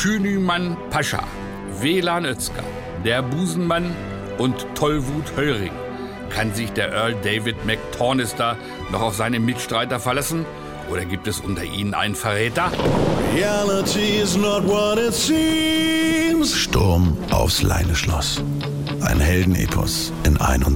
Schünymann Pascha, Wehlan Özkan, der Busenmann und Tollwut Höllring. Kann sich der Earl David McTornister noch auf seine Mitstreiter verlassen? Oder gibt es unter ihnen einen Verräter? Reality is not what it seems. Sturm aufs Leineschloss. Ein Heldenepos in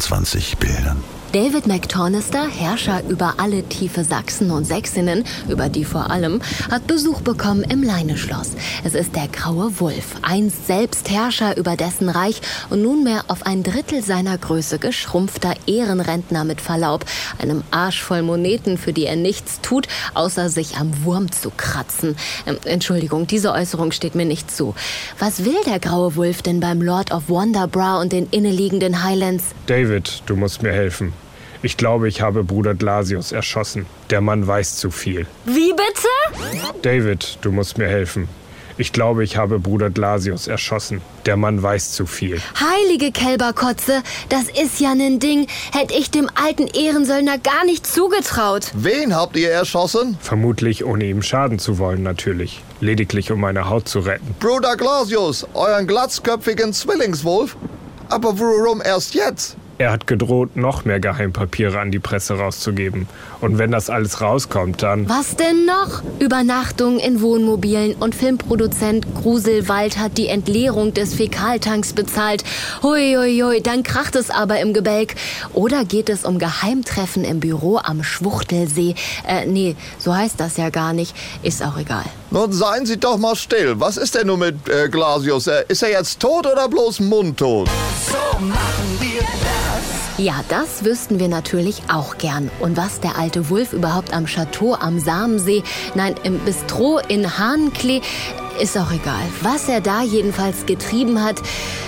21 Bildern. David McTornister, Herrscher über alle Tiefe Sachsen und Sächsinnen, über die vor allem, hat Besuch bekommen im Leineschloss. Es ist der Graue Wulf, einst selbst Herrscher über dessen Reich und nunmehr auf ein Drittel seiner Größe geschrumpfter Ehrenrentner mit Verlaub, einem Arsch voll Moneten, für die er nichts tut, außer sich am Wurm zu kratzen. Entschuldigung, diese Äußerung steht mir nicht zu. Was will der Graue Wulf denn beim Lord of Wonderbrow und den inneliegenden Highlands? David, du musst mir helfen. Ich glaube, ich habe Bruder Glasius erschossen. Der Mann weiß zu viel. Wie bitte? David, du musst mir helfen. Ich glaube, ich habe Bruder Glasius erschossen. Der Mann weiß zu viel. Heilige Kälberkotze, das ist ja nen Ding. Hätte ich dem alten Ehrensöllner gar nicht zugetraut. Wen habt ihr erschossen? Vermutlich ohne ihm schaden zu wollen, natürlich. Lediglich, um meine Haut zu retten. Bruder Glasius, euren glatzköpfigen Zwillingswolf? Aber warum erst jetzt? Er hat gedroht, noch mehr Geheimpapiere an die Presse rauszugeben. Und wenn das alles rauskommt, dann... Was denn noch? Übernachtungen in Wohnmobilen und Filmproduzent Gruselwald hat die Entleerung des Fäkaltanks bezahlt. Hui, hui, hui, dann kracht es aber im Gebälk. Oder geht es um Geheimtreffen im Büro am Schwuchtelsee? Nee, so heißt das ja gar nicht. Ist auch egal. Nun seien Sie doch mal still. Was ist denn nun mit Glasius? Ist er jetzt tot oder bloß mundtot? So machen wir das. Ja, das wüssten wir natürlich auch gern. Und was der alte Wulf überhaupt am Chateau am Samensee, nein, im Bistro in Hahnklee, ist auch egal. Was er da jedenfalls getrieben hat,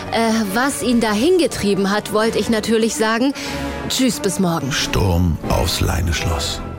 was ihn dahin getrieben hat, wollte ich natürlich sagen. Tschüss, bis morgen. Sturm aufs Leineschloss.